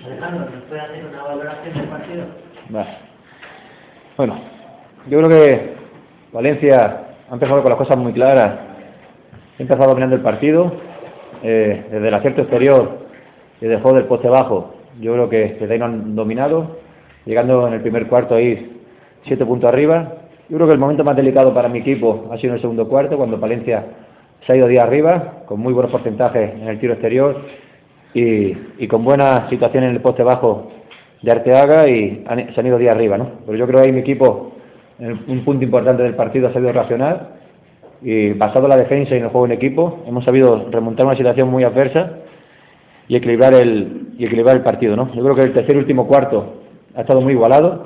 Alejandro, ¿nos puede hacer una valoración del partido? Vale. Bueno, yo creo que Valencia ha empezado con las cosas muy claras. Ha empezado dominando el partido, desde el acierto exterior y desde el juego del poste bajo. Yo creo que desde ahí no han dominado, llegando en el primer cuarto a ir 7 puntos arriba. Yo creo que el momento más delicado para mi equipo ha sido en el segundo cuarto, cuando Valencia se ha ido 10 arriba, con muy buenos porcentajes en el tiro exterior y con buena situación en el poste bajo de Arteaga, y se han ido 10 arriba, ¿no? Pero yo creo que ahí mi equipo, en un punto importante del partido, ha sabido reaccionar y, basado en la defensa y en el juego en equipo, hemos sabido remontar una situación muy adversa y equilibrar el partido, ¿no? Yo creo que el tercer y último cuarto ha estado muy igualado.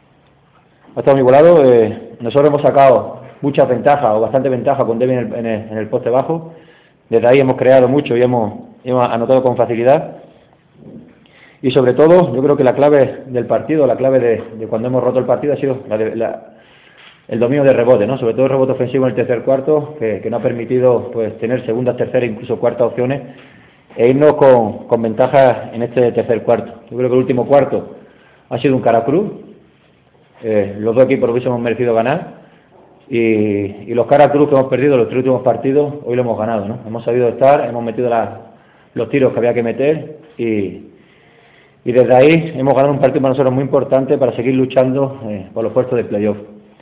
Nosotros hemos sacado mucha ventaja, o bastante ventaja, con Devi en el poste bajo. Desde ahí hemos creado mucho y hemos anotado con facilidad. Y sobre todo, yo creo que la clave del partido, la clave de cuando hemos roto el partido, ha sido el dominio de rebote, ¿no? Sobre todo el rebote ofensivo en el tercer cuarto, que nos ha permitido, pues, tener segundas, terceras, incluso cuartas opciones, e irnos con ventaja en este tercer cuarto. Yo creo que el último cuarto ha sido un cara cruz. Los dos equipos hubiésemos merecido ganar, y los cara cruz que hemos perdido los 3 últimos partidos, hoy lo hemos ganado, ¿no? Hemos sabido estar, hemos metido los tiros que había que meter, y desde ahí hemos ganado un partido para nosotros muy importante para seguir luchando por los puestos de playoff.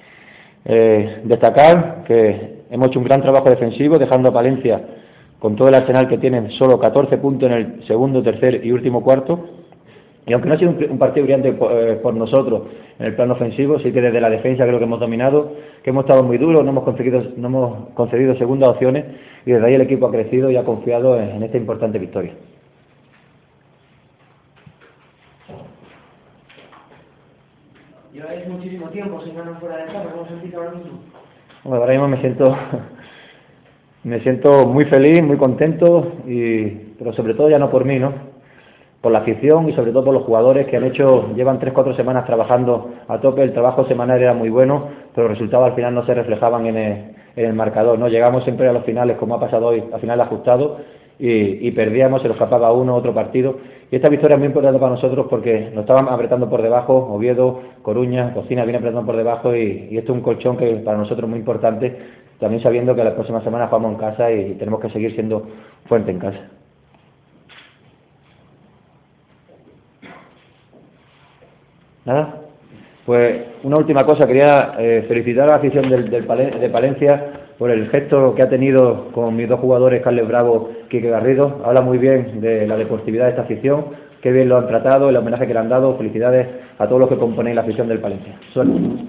Destacar que hemos hecho un gran trabajo defensivo, dejando a Palencia, con todo el arsenal que tienen, solo 14 puntos en el segundo, tercer y último cuarto. Y aunque no ha sido un partido brillante por nosotros en el plano ofensivo, sí que desde la defensa creo que hemos dominado, que hemos estado muy duros, no hemos concedido segundas opciones, y desde ahí el equipo ha crecido y ha confiado en esta importante victoria. Lleváis muchísimo tiempo sin ganar fuera de casa, ¿cómo os sentís ahora mismo? Bueno, ahora mismo me siento muy feliz, muy contento, pero sobre todo ya no por mí, ¿no? Por la afición y sobre todo por los jugadores que llevan 3-4 semanas trabajando a tope. El trabajo semanal era muy bueno, pero los resultados al final no se reflejaban en el marcador, ¿no? Llegamos siempre a los finales, como ha pasado hoy, al final ajustado, y perdíamos, se nos escapaba uno, otro partido. Y esta victoria es muy importante para nosotros porque nos estaban apretando por debajo. Oviedo, Coruña, Cocina viene apretando por debajo, y esto es un colchón que para nosotros es muy importante, también sabiendo que la próxima semana jugamos en casa y tenemos que seguir siendo fuerte en casa. Nada, pues una última cosa, quería felicitar a la afición de Palencia por el gesto que ha tenido con mis dos jugadores, Carles Bravo y Quique Garrido. Habla muy bien de la deportividad de esta afición, qué bien lo han tratado, el homenaje que le han dado. Felicidades a todos los que componéis la afición del Palencia. Suerte.